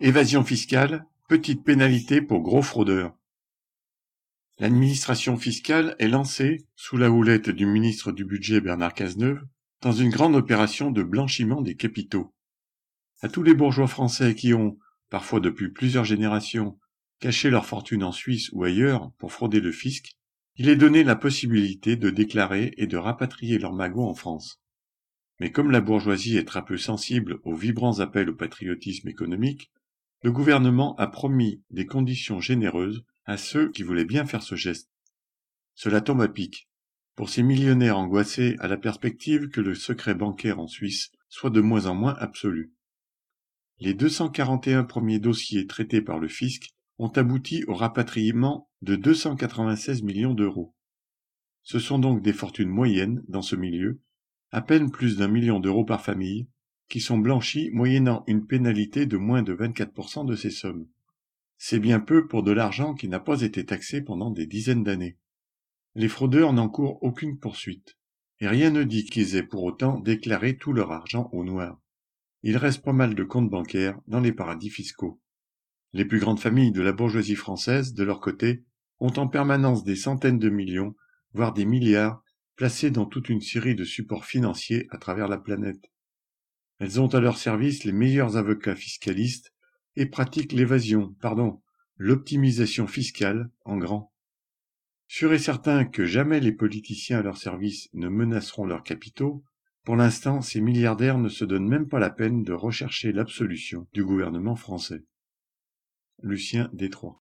Évasion fiscale, petite pénalité pour gros fraudeurs. L'administration fiscale est lancée, sous la houlette du ministre du Budget Bernard Cazeneuve, dans une grande opération de blanchiment des capitaux. À tous les bourgeois français qui ont, parfois depuis plusieurs générations, caché leur fortune en Suisse ou ailleurs pour frauder le fisc, il est donné la possibilité de déclarer et de rapatrier leurs magots en France. Mais comme la bourgeoisie est très peu sensible aux vibrants appels au patriotisme économique, le gouvernement a promis des conditions généreuses à ceux qui voulaient bien faire ce geste. Cela tombe à pic, pour ces millionnaires angoissés à la perspective que le secret bancaire en Suisse soit de moins en moins absolu. Les 241 premiers dossiers traités par le fisc ont abouti au rapatriement de 296 millions d'euros. Ce sont donc des fortunes moyennes dans ce milieu, à peine plus d'1 million d'euros par famille, qui sont blanchis moyennant une pénalité de moins de 24% de ces sommes. C'est bien peu pour de l'argent qui n'a pas été taxé pendant des dizaines d'années. Les fraudeurs n'encourent aucune poursuite, et rien ne dit qu'ils aient pour autant déclaré tout leur argent au noir. Il reste pas mal de comptes bancaires dans les paradis fiscaux. Les plus grandes familles de la bourgeoisie française, de leur côté, ont en permanence des centaines de millions, voire des milliards, placés dans toute une série de supports financiers à travers la planète. Elles ont à leur service les meilleurs avocats fiscalistes et pratiquent l'optimisation fiscale en grand. Sûr et certain que jamais les politiciens à leur service ne menaceront leurs capitaux, pour l'instant, ces milliardaires ne se donnent même pas la peine de rechercher l'absolution du gouvernement français. Lucien Détroit.